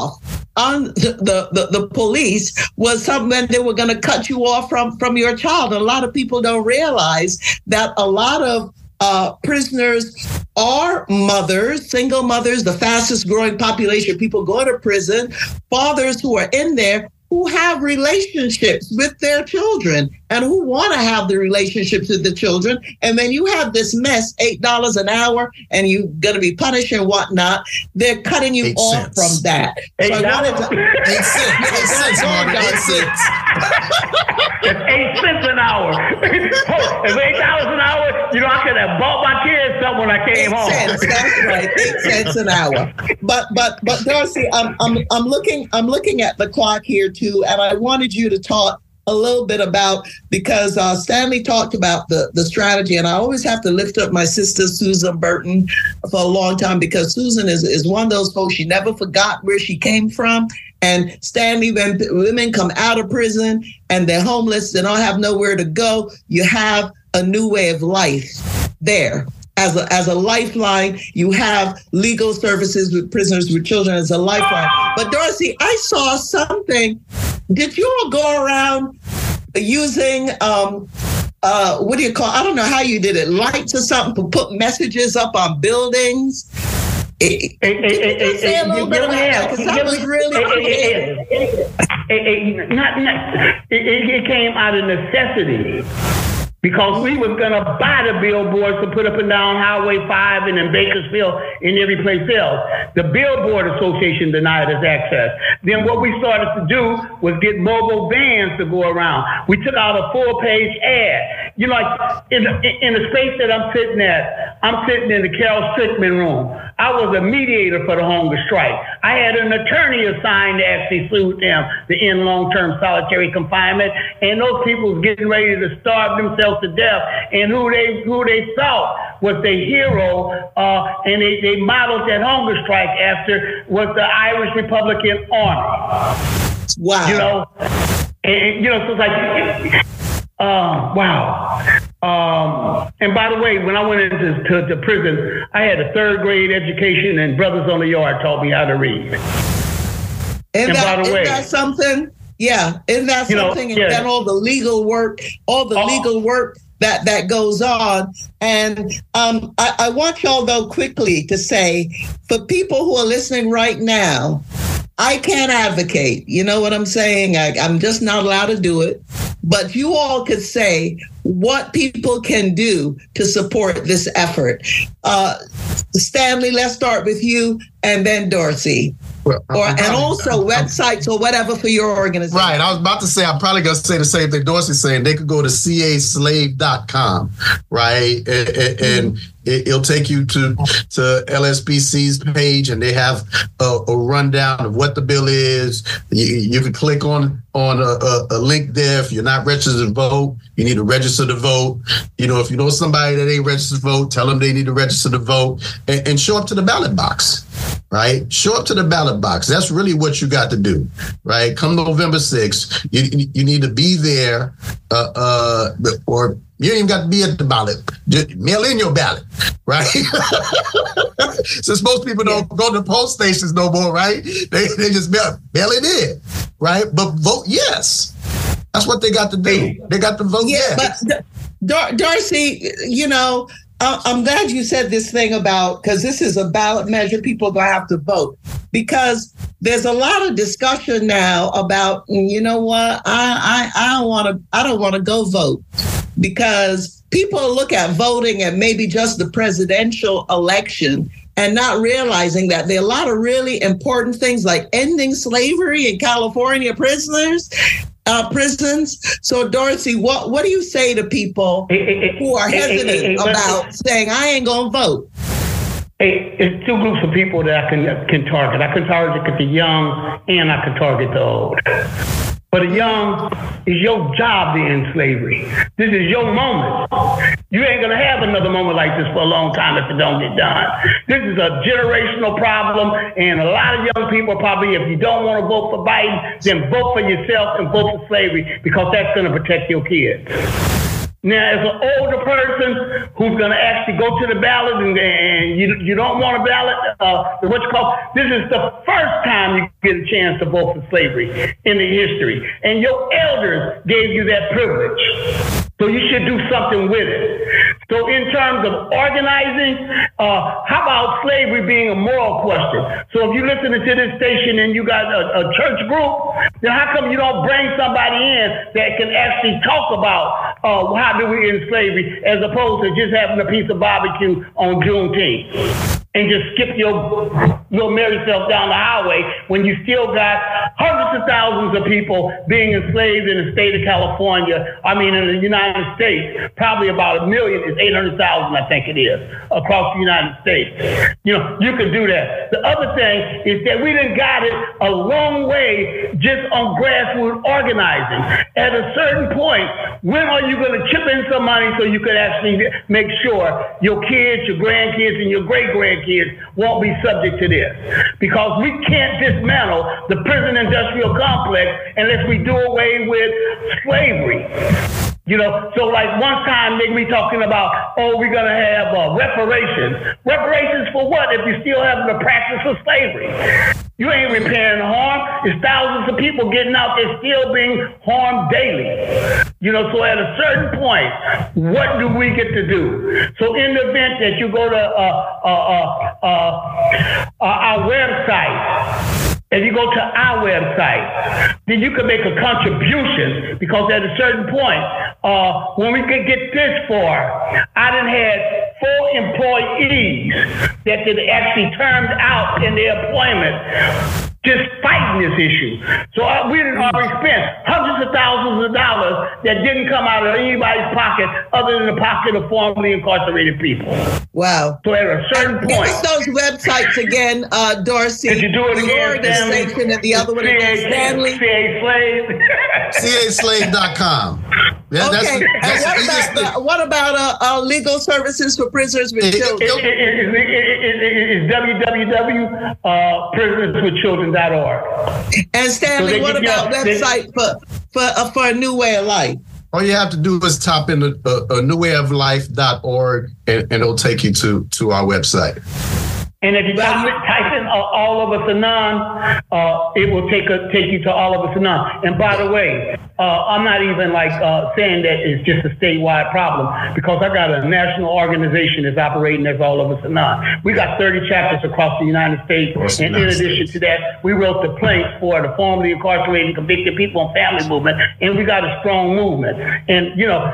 on the police was something they were going to cut you off from your child. And a lot of people don't realize that a lot of prisoners are mothers, single mothers, the fastest growing population of people going to prison, fathers who are in there who have relationships with their children and who want to have the relationships with the children. And then you have this mess, $8 an hour, and you're going to be punished and whatnot. They're cutting you off from that. So I wanted to, 8 cents. 8 cents, Marty. 8 cents. It's 8 cents an hour. It's $8 an hour. You know, I could have bought my kids something when I came home. 8 cents, that's right. 8 cents an hour. But Darcy, I'm looking at the clock here too, and I wanted you to talk a little bit about, because Stanley talked about the strategy, and I always have to lift up my sister Susan Burton for a long time, because Susan is one of those folks, she never forgot where she came from. And Stanley, when women come out of prison and they're homeless, they don't have nowhere to go, you have a new way of life there. As a lifeline, you have legal services with prisoners with children as a lifeline. But Darcy, I saw something. Did you all go around using, what do you call, I don't know how you did it, lights or something to put messages up on buildings? Say a little bit about that, because that was really it came out of necessity. Because we was going to buy the billboards to put up and down Highway 5 and in Bakersfield and every place else. The Billboard Association denied us access. Then what we started to do was get mobile vans to go around. We took out a full-page ad. You know, like in the space that I'm sitting at, I'm sitting in the Carol Strickman room. I was a mediator for the hunger strike. I had an attorney assigned to actually sue them to end long-term solitary confinement, and those people was getting ready to starve themselves to death. And who they thought was the hero, and they modeled that hunger strike after, was the Irish Republican Army. Wow. You know, and you know, so it's like, wow. And by the way, when I went into prison, I had a 3rd grade education, and Brothers on the Yard taught me how to read. And by the way, isn't that something? Yeah, isn't that something? And then all the legal work, that goes on. And I want y'all, though, quickly to say, for people who are listening right now, I can't advocate. You know what I'm saying? I'm just not allowed to do it. But you all could say what people can do to support this effort. Stanley, let's start with you, and then Darcy. And also websites or whatever for your organization. Right. I was about to say, I'm probably going to say the same thing Dorsey's saying. They could go to caslave.com, right? And it'll take you to LSPC's page, and they have a rundown of what the bill is. You can click on a link there. If you're not registered to vote, you need to register to vote. You know, if you know somebody that ain't registered to vote, tell them they need to register to vote, and show up to the ballot box. Right? Show up to the ballot box. That's really what you got to do, right? Come November 6th, you need to be there, or you ain't even got to be at the ballot. Just mail in your ballot, right? Since most people don't go to the poll stations no more, right? They just mail it in, right? But vote yes. That's what they got to do. They got to vote yes. But Darcy, you know, I'm glad you said this thing about, because this is a ballot measure, people are going to have to vote. Because there's a lot of discussion now about, you know what, I don't want to go vote. Because people look at voting and maybe just the presidential election and not realizing that there are a lot of really important things like ending slavery in California prisons. So, Darcy, what do you say to people who are hesitant about saying, I ain't going to vote? It's 2 groups of people that I can target. I can target the young, and I can target the old. For the young, it's your job to end slavery. This is your moment. You ain't going to have another moment like this for a long time if it don't get done. This is a generational problem, and a lot of young people probably, if you don't want to vote for Biden, then vote for yourself and vote for slavery, because that's going to protect your kids. Now, as an older person who's going to actually go to the ballot and you don't want a ballot, this is the first time you get a chance to vote for slavery in the history. And your elders gave you that privilege. So you should do something with it. So in terms of organizing, how about slavery being a moral question? So if you're listening to this station and you got a church group, then how come you don't bring somebody in that can actually talk about how do we end slavery as opposed to just having a piece of barbecue on Juneteenth? And just skip your little merry self down the highway when you still got hundreds of thousands of people being enslaved in the state of California. I mean, in the United States, probably about 1 million is 800,000, I think it is, across the United States. You know, you can do that. The other thing is that we done got it a long way just on grassroots organizing. At a certain point, when are you going to chip in some money so you could actually make sure your kids, your grandkids, and your great-grandkids won't be subject to this? Because we can't dismantle the prison industrial complex unless we do away with slavery. You know, so like one time they be talking about, we're going to have reparations. Reparations for what if you still have the practice of slavery? You ain't repairing the harm. It's thousands of people getting out there still being harmed daily. You know, so at a certain point, what do we get to do? So in the event that you go to our website, if you go to our website, then you can make a contribution, because at a certain point, when we could get this far, I done had 4 employees that did actually turned out in their employment just fighting this issue. So we done already spent hundreds of thousands of dollars that didn't come out of anybody's pocket other than the pocket of formerly incarcerated people. Wow. So at a certain point. Give us those websites again, Dorsey. Could you do it again, Stanley? And the other one is Stanley. CA Slave. CAslave.com. Yeah, okay. And what about legal services for prisoners with children? It's www.prisonerswithchildren.org. And Stanley, what about website for a new way of life? All you have to do is type in a newwayoflife.org and it'll take you to our website. And if you type in All of Us Anon, it will take you to All of Us Anon. And by the way, I'm not even saying that it's just a statewide problem, because I got a national organization that's operating as All of Us Anon. We got 30 chapters across the United States. And in addition to that, we wrote the plank for the formerly incarcerated and convicted people and family movement. And we got a strong movement. And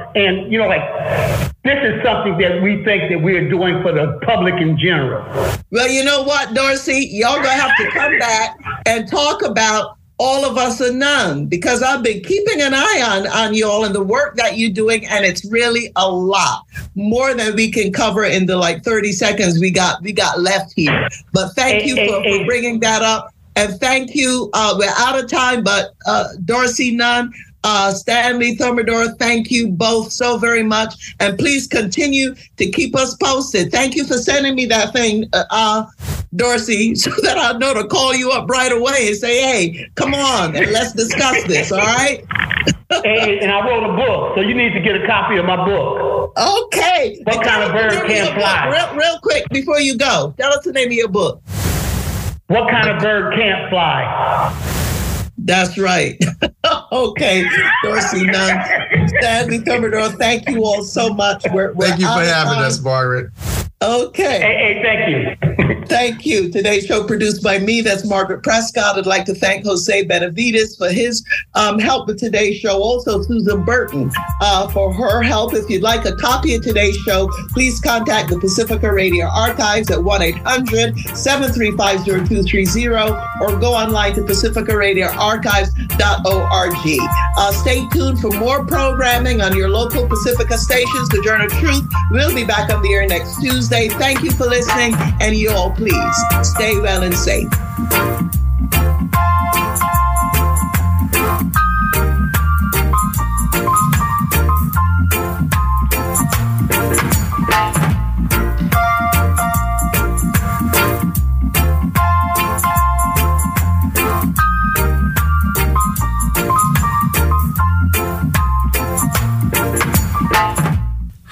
this is something that we think that we're doing for the public in general. Well, you know what, Dorsey? Y'all gonna have to come back and talk about All of Us Anon, because I've been keeping an eye on y'all and the work that you're doing, and it's really a lot more than we can cover in the 30 seconds we got left here. But thank you for bringing that up, and thank you. We're out of time, but Dorsey Nunn, Stanley Thermidor, thank you both so very much. And please continue to keep us posted. Thank you for sending me that thing, Dorsey, so that I know to call you up right away and say, hey, come on, and let's discuss this, all right? Hey, and I wrote a book, so you need to get a copy of my book. Okay. What kind of bird can't fly? Real quick, before you go, tell us the name of your book. What kind of bird can't fly? That's right. Okay, Dorsey Nunn, Stanley Thermidor, thank you all so much. Thank you for having us, Margaret. Okay. Hey, thank you. Thank you. Today's show produced by me. That's Margaret Prescott. I'd like to thank Jose Benavides for his help with today's show. Also, Susan Burton for her help. If you'd like a copy of today's show, please contact the Pacifica Radio Archives at 1-800-735-0230 or go online to pacificaradioarchives.org. Stay tuned for more programming on your local Pacifica stations. The Journal of Truth will be back on the air next Tuesday. Thank you for listening, and you all please stay well and safe.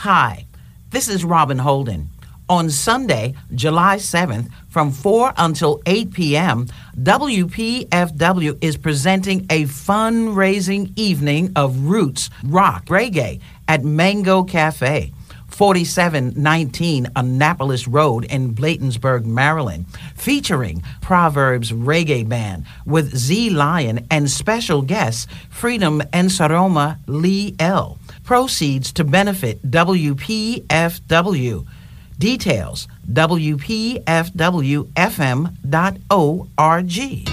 Hi, this is Robin Holden. On Sunday, July 7th, from 4 until 8 p.m., WPFW is presenting a fundraising evening of roots, rock, reggae at Mango Cafe, 4719 Annapolis Road in Bladensburg, Maryland, featuring Proverbs Reggae Band with Z Lion and special guests Freedom and Saroma Lee L. Proceeds to benefit WPFW. Details, WPFWFM.org.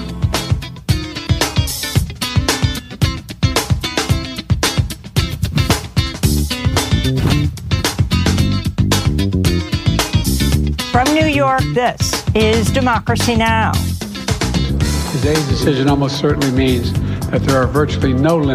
From New York, this is Democracy Now! Today's decision almost certainly means that there are virtually no limits